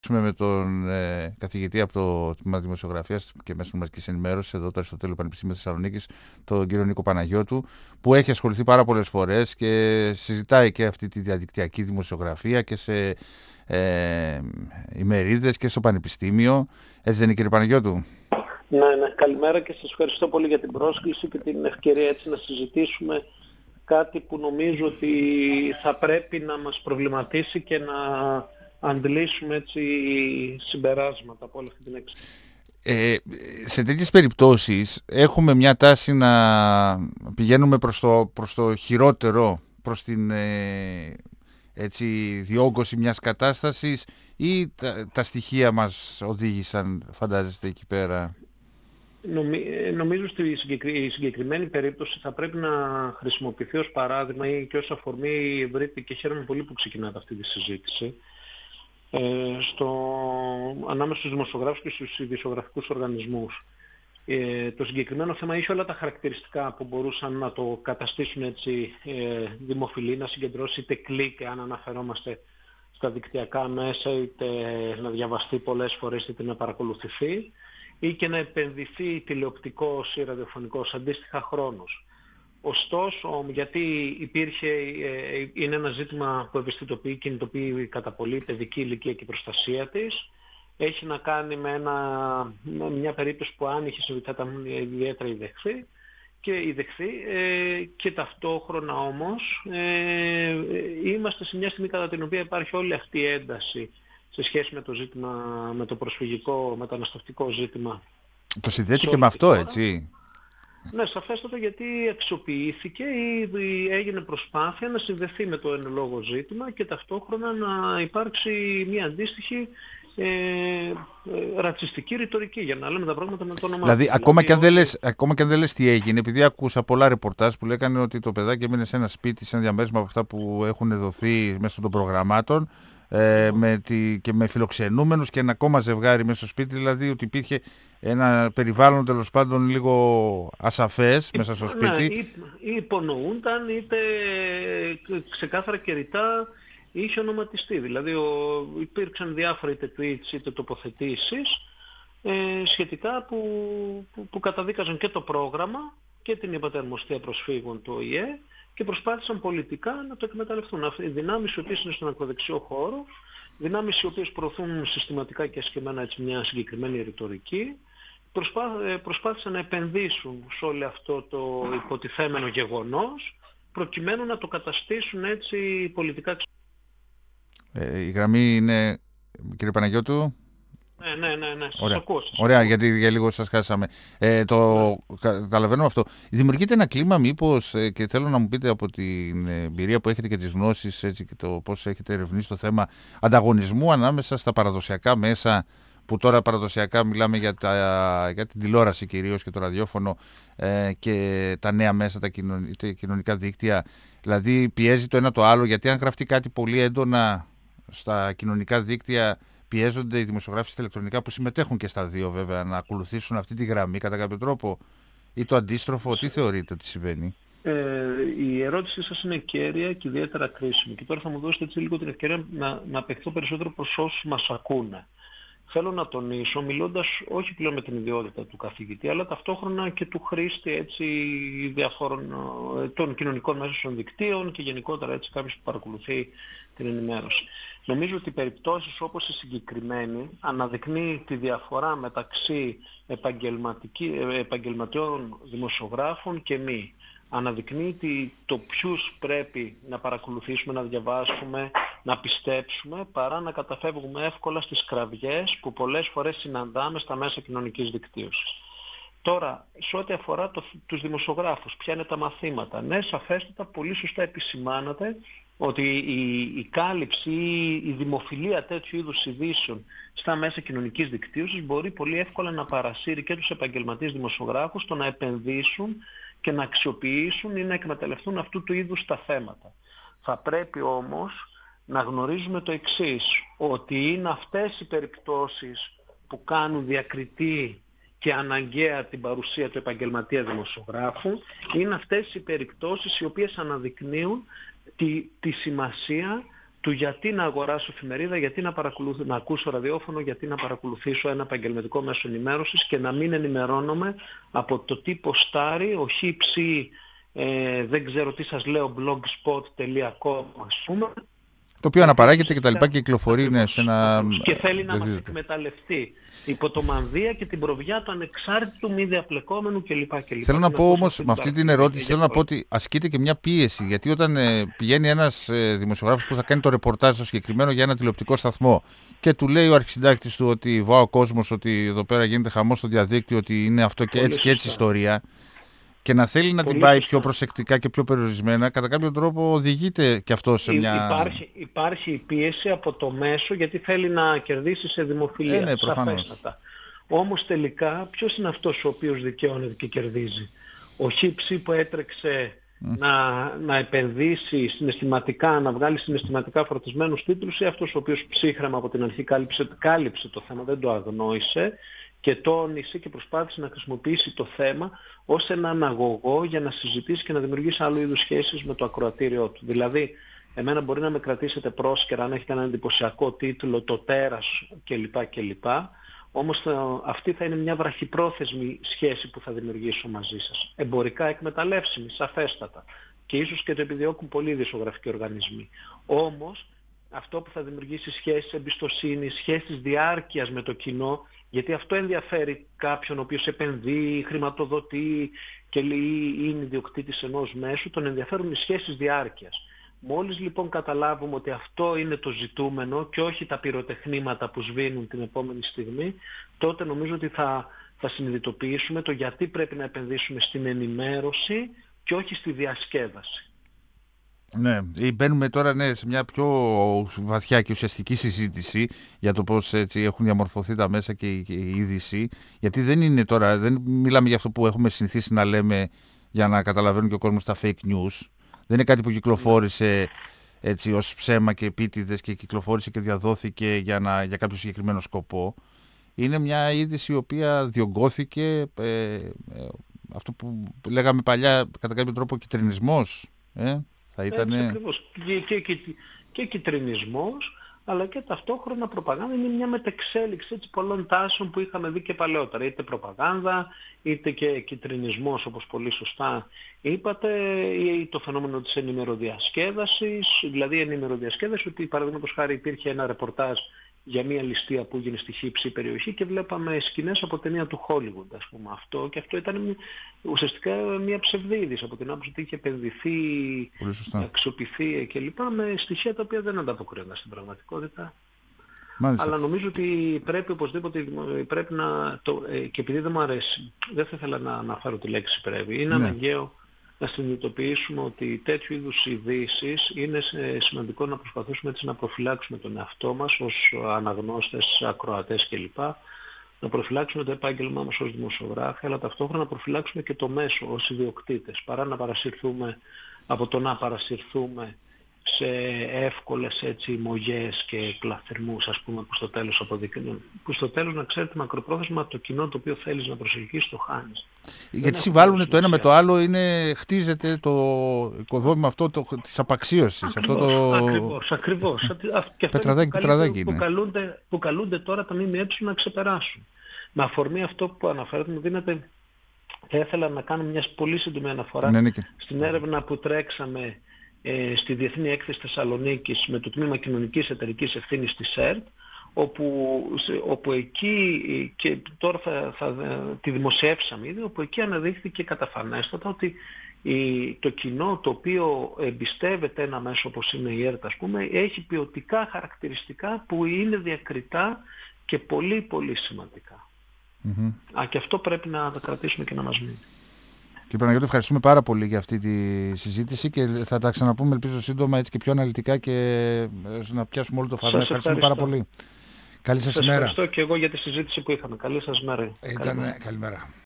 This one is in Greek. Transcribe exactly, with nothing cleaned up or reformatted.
με τον ε, καθηγητή από το Τμήμα Δημοσιογραφίας και Μέσων Μαζικής Ενημέρωσης εδώ το Αριστοτέλειο Πανεπιστήμιο Θεσσαλονίκης, τον κύριο Νίκο Παναγιώτου, που έχει ασχοληθεί πάρα πολλές φορές και συζητάει και αυτή τη διαδικτυακή δημοσιογραφία και σε ε, ημερίδες και στο Πανεπιστήμιο. Έτσι δεν είναι, κύριε Παναγιώτου? Ναι, ναι, καλημέρα και σας ευχαριστώ πολύ για την πρόσκληση και την ευκαιρία έτσι να συζητήσουμε κάτι που νομίζω ότι θα πρέπει να μας προβληματίσει και να αντλήσουμε έτσι συμπεράσματα από όλη αυτή την έξοδο. Ε, σε τέτοιες περιπτώσεις έχουμε μια τάση να πηγαίνουμε προς το, προς το χειρότερο, προς την ε, έτσι, διόγκωση μιας κατάστασης, ή τα, τα στοιχεία μας οδήγησαν, φαντάζεστε, εκεί πέρα? Νομι, νομίζω στη συγκεκρι, συγκεκριμένη περίπτωση θα πρέπει να χρησιμοποιηθεί ως παράδειγμα ή και ως αφορμή ευρύτερη, και χαίρομαι πολύ που ξεκινάτε αυτή τη συζήτηση, ε, στο, ανάμεσα στους δημοσιογράφους και στους ειδησιογραφικούς οργανισμούς. Ε, το συγκεκριμένο θέμα είχε όλα τα χαρακτηριστικά που μπορούσαν να το καταστήσουν έτσι ε, δημοφιλή, να συγκεντρώσει είτε κλικ αν αναφερόμαστε στα δικτυακά μέσα, είτε να διαβαστεί πολλές φορές, είτε να παρακολουθηθεί, ή και να επενδυθεί τηλεοπτικός ή ραδιοφωνικός αντίστοιχα χρόνος. Ωστόσο, γιατί υπήρχε, ε, είναι ένα ζήτημα που ευαισθητοποιεί, κινητοποιεί κατά πολύ η παιδική ηλικία και η προστασία της, έχει να κάνει με, ένα, με μια περίπτωση που αν είχε συμβεί θα ήταν ιδιαίτερα ιδεχθή και, ιδεχθή, ε, και ταυτόχρονα όμως ε, είμαστε σε μια στιγμή κατά την οποία υπάρχει όλη αυτή η ένταση σε σχέση με το ζήτημα, με το προσφυγικό, μεταναστευτικό ζήτημα. Το συνδέεται και με αυτό, έτσι? Ναι, σαφέστατα, γιατί αξιοποιήθηκε ή, ή έγινε προσπάθεια να συνδεθεί με το εν λόγω ζήτημα και ταυτόχρονα να υπάρξει μια αντίστοιχη ε, ε, ρατσιστική ρητορική, για να λέμε τα πράγματα με το όνομά Δηλαδή, του. ακόμα, Δηλαδή, και αν δεν όχι... λες, ακόμα και αν δεν λες τι έγινε, επειδή άκουσα πολλά ρεπορτάζ που λέγανε ότι το παιδάκι έμεινε σε ένα σπίτι, σε ένα διαμέρισμα από αυτά που έχουν δοθεί μέσω των προγραμμάτων, ε, με τη, και με φιλοξενούμενους και ένα ακόμα ζευγάρι μέσα στο σπίτι, δηλαδή ότι υπήρχε ένα περιβάλλον τέλος πάντων λίγο ασαφές μέσα στο σπίτι. Ναι, ή, ή υπονοούνταν, είτε ξεκάθαρα και ρητά είχε ονοματιστεί. Δηλαδή ο, υπήρξαν διάφορα είτε tweets είτε τοποθετήσεις ε, σχετικά που, που, που καταδίκαζαν και το πρόγραμμα και την υπατερμοστία προσφύγων του Ο Η Ε και προσπάθησαν πολιτικά να το εκμεταλλευτούν. Αυτοί οι δυνάμεις οι οποίες είναι στον ακροδεξιό χώρο, δυνάμεις οι οποίες προωθούν συστηματικά και ασκημένα έτσι μια συγκεκριμένη ρητορική, προσπά, προσπάθησαν να επενδύσουν σε όλο αυτό το υποτιθέμενο γεγονός προκειμένου να το καταστήσουν έτσι πολιτικά. Ε, η γραμμή είναι, κύριε Παναγιώτου? Ναι, ναι, ναι, ναι. Σας Ωραία, ακούω, σας Ωραία ακούω. γιατί για λίγο σας χάσαμε. Ε, το Ναι. καταλαβαίνω αυτό. Δημιουργείται ένα κλίμα μήπως, ε, και θέλω να μου πείτε από την εμπειρία που έχετε και τις γνώσεις, έτσι, και το πώς έχετε ερευνήσει το θέμα ανταγωνισμού ανάμεσα στα παραδοσιακά μέσα, που τώρα παραδοσιακά μιλάμε για, τα, για την τηλεόραση κυρίως και το ραδιόφωνο, ε, και τα νέα μέσα, τα κοινωνικά, κοινωνικά δίκτυα. Δηλαδή πιέζει το ένα το άλλο, γιατί αν γραφτεί κάτι πολύ έντονα στα κοινωνικά δίκτυα, πιέζονται οι δημοσιογράφοι στα ηλεκτρονικά, που συμμετέχουν και στα δύο βέβαια, να ακολουθήσουν αυτή τη γραμμή κατά κάποιο τρόπο, ή το αντίστροφο? Τι θεωρείτε ότι συμβαίνει? Ε, η ερώτησή σας είναι κέρια και ιδιαίτερα κρίσιμη. Και τώρα θα μου δώσετε έτσι λίγο την ευκαιρία να, να απεχθώ περισσότερο προς όσους μας ακούνε. Θέλω να τονίσω, μιλώντας όχι πλέον με την ιδιότητα του καθηγητή, αλλά ταυτόχρονα και του χρήστη έτσι, διαφόρων των κοινωνικών μέσων δικτύων και γενικότερα έτσι κάποιος που παρακολουθεί την ενημέρωση. Νομίζω ότι οι περιπτώσεις όπως η συγκεκριμένη αναδεικνύει τη διαφορά μεταξύ επαγγελματιών δημοσιογράφων και μη. Αναδεικνύει το ποιους πρέπει να παρακολουθήσουμε, να διαβάσουμε, να πιστέψουμε, παρά να καταφεύγουμε εύκολα στις κραυγές που πολλές φορές συναντάμε στα μέσα κοινωνικής δικτύωσης. Τώρα, σε ό,τι αφορά το, τους δημοσιογράφους, ποια είναι τα μαθήματα? Ναι, σαφέστατα, πολύ σωστά επισημάνατε ότι η, η κάλυψη ή η δημοφιλία τέτοιου είδους ειδήσεων στα μέσα κοινωνικής δικτύωσης μπορεί πολύ εύκολα να παρασύρει και τους επαγγελματίες δημοσιογράφους στο να επενδύσουν και να αξιοποιήσουν ή να εκμεταλλευτούν αυτού του είδους τα θέματα. Θα πρέπει όμως να γνωρίζουμε το εξής, ότι είναι αυτές οι περιπτώσεις που κάνουν διακριτή και αναγκαία την παρουσία του επαγγελματία δημοσιογράφου, είναι αυτές οι περιπτώσεις οι οποίες αναδεικνύουν τη, τη σημασία του γιατί να αγοράσω εφημερίδα, γιατί να, παρακολουθ... να ακούσω ραδιόφωνο, γιατί να παρακολουθήσω ένα επαγγελματικό μέσο ενημέρωσης και να μην ενημερώνομαι από το τι ποστάρει, ο χύψη, ε, δεν ξέρω τι σας λέω, blogspot τελεία com ας πούμε. Το οποίο αναπαράγεται και τα λοιπά και κυκλοφορεί ναι, σε ένα... Και θέλει να μας εκμεταλλευτεί υπό το μανδύα και την προβιά του ανεξάρτητου μη διαπλεκόμενου κλπ. Θέλω να πω όμως με αυτή την ερώτηση, θέλω να πω ότι ασκείται και μια πίεση. Γιατί όταν ε, πηγαίνει ένας ε, δημοσιογράφος που θα κάνει το ρεπορτάζ στο συγκεκριμένο για ένα τηλεοπτικό σταθμό και του λέει ο αρχισυντάκτης του ότι βάω ο κόσμος, ότι εδώ πέρα γίνεται χαμός στο διαδίκτυο, ότι είναι αυτό και έτσι και έτσι ιστορία, και να θέλει να Πολύ την πάει σωστά. πιο προσεκτικά και πιο περιορισμένα, κατά κάποιο τρόπο οδηγείται και αυτό σε μια... Υπάρχει, υπάρχει η πίεση από το μέσο γιατί θέλει να κερδίσει σε δημοφιλία, Ε, ναι, προφανώς. σαφέστατα. Όμως τελικά ποιος είναι αυτός ο οποίος δικαιώνεται και κερδίζει? Ο χύψη που έτρεξε mm. να, να επενδύσει συναισθηματικά, να βγάλει συναισθηματικά φορτισμένους τίτλους, ή αυτός ο οποίος ψύχρεμα από την αρχή κάλυψε, κάλυψε το θέμα, δεν το αγνόησε και τόνισε και προσπάθησε να χρησιμοποιήσει το θέμα ως έναν αγωγό για να συζητήσει και να δημιουργήσει άλλου είδους σχέσεις με το ακροατήριό του. Δηλαδή, εμένα μπορεί να με κρατήσετε πρόσκαιρα αν έχετε έναν εντυπωσιακό τίτλο, το τέρας κλπ. κλπ. Όμως θα, αυτή θα είναι μια βραχυπρόθεσμη σχέση που θα δημιουργήσω μαζί σας. Εμπορικά εκμεταλλεύσιμη, σαφέστατα. Και ίσως και το επιδιώκουν πολλοί δημοσιογραφικοί οργανισμοί. Όμως, αυτό που θα δημιουργήσει σχέσεις εμπιστοσύνης, σχέσεις διάρκειας με το κοινό, γιατί αυτό ενδιαφέρει κάποιον ο οποίος επενδύει, χρηματοδοτεί και είναι ιδιοκτήτης ενός μέσου, τον ενδιαφέρουν οι σχέσεις διάρκειας. Μόλις λοιπόν καταλάβουμε ότι αυτό είναι το ζητούμενο και όχι τα πυροτεχνήματα που σβήνουν την επόμενη στιγμή, τότε νομίζω ότι θα, θα συνειδητοποιήσουμε το γιατί πρέπει να επενδύσουμε στην ενημέρωση και όχι στη διασκέδαση. Ναι, μπαίνουμε τώρα ναι, σε μια πιο βαθιά και ουσιαστική συζήτηση για το πώς έτσι έχουν διαμορφωθεί τα μέσα και η, και η είδηση, γιατί δεν είναι τώρα, δεν μιλάμε για αυτό που έχουμε συνηθίσει να λέμε για να καταλαβαίνουν και ο κόσμος τα fake news. Δεν είναι κάτι που κυκλοφόρησε έτσι ως ψέμα και επίτηδες και κυκλοφόρησε και διαδόθηκε για, να, για κάποιο συγκεκριμένο σκοπό. Είναι μια είδηση η οποία διωγγώθηκε, ε, ε, αυτό που λέγαμε παλιά κατά κάποιο τρόπο κιτρινισμός. Ε, θα ήτανε... Έτσι ακριβώς. Και, και, και, και κιτρινισμός, αλλά και ταυτόχρονα προπαγάνδα. Είναι μια μετεξέλιξη έτσι, πολλών τάσεων που είχαμε δει και παλαιότερα. Είτε προπαγάνδα, είτε και κιτρινισμός, όπως πολύ σωστά είπατε, ή το φαινόμενο της ενημεροδιασκέδασης. Δηλαδή η ενημεροδιασκέδαση, ότι παραδείγματος χάρη υπήρχε ένα ρεπορτάζ για μια ληστεία που έγινε στη χύψη περιοχή και βλέπαμε σκηνές από ταινία του Hollywood, ας πούμε, αυτό, και αυτό ήταν ουσιαστικά μια ψευδίδηση από την άποψη ότι είχε επενδυθεί, αξιοποιηθεί κλπ. Με στοιχεία τα οποία δεν ανταποκρίνονται στην πραγματικότητα. Μάλιστα. Αλλά νομίζω ότι πρέπει οπωσδήποτε, πρέπει να, το, και επειδή δεν μου αρέσει, δεν θα ήθελα να αναφέρω τη λέξη πρέπει, είναι ναι. αναγκαίο να συνειδητοποιήσουμε ότι τέτοιου είδους ειδήσεις είναι σημαντικό να προσπαθήσουμε έτσι να προφυλάξουμε τον εαυτό μας ως αναγνώστες, ακροατές κλπ. Να προφυλάξουμε το επάγγελμά μας ως δημοσιογράφοι, αλλά ταυτόχρονα να προφυλάξουμε και το μέσο ως ιδιοκτήτες, παρά να παρασυρθούμε από το να παρασυρθούμε σε εύκολες έτσι μογές και κλαθυρμούς, ας πούμε, που στο τέλος αποδεικνύουν. Που στο τέλος, να ξέρετε, μακροπρόθεσμα το κοινό το οποίο θέλεις να προσελκύσεις το χάνεις. Γιατί συμβάλλουν το ένα με το άλλο, είναι, χτίζεται το οικοδόμημα αυτό το, της απαξίωσης. Ακριβώς, αυτό το... ακριβώς, ακριβώς. Και αυτό πετραδάκι, που, που, καλούνται, που καλούνται τώρα τα ΜΜΕ να ξεπεράσουν. Με αφορμή αυτό που αναφέρατε, μου δίνεται, θα ήθελα να κάνω μια πολύ σύντομη αναφορά ναι, ναι, και... στην έρευνα που τρέξαμε ε, στη Διεθνή Έκθεση Θεσσαλονίκης με το Τμήμα Κοινωνικής Εταιρικής Ευθύνης της ΕΡΤ, όπου, όπου εκεί, και τώρα θα, θα, τη δημοσιεύσαμε ήδη, όπου εκεί αναδείχθηκε καταφανέστατα ότι η, το κοινό το οποίο εμπιστεύεται ένα μέσο όπως είναι η ΕΡΤ, ας πούμε, έχει ποιοτικά χαρακτηριστικά που είναι διακριτά και πολύ πολύ σημαντικά. Mm-hmm. Α, και αυτό πρέπει να τα κρατήσουμε και να μας μείνει. Κύριε Παναγιώτη, ευχαριστούμε πάρα πολύ για αυτή τη συζήτηση και θα τα ξαναπούμε ελπίζω σύντομα έτσι και πιο αναλυτικά και να πιάσουμε όλο το φαρμάκι. Ευχαριστούμε πάρα πολύ. Καλή σας, σας ημέρα. Ευχαριστώ και εγώ για τη συζήτηση που είχαμε. Καλή σας μέρα. Ήταν καλημέρα.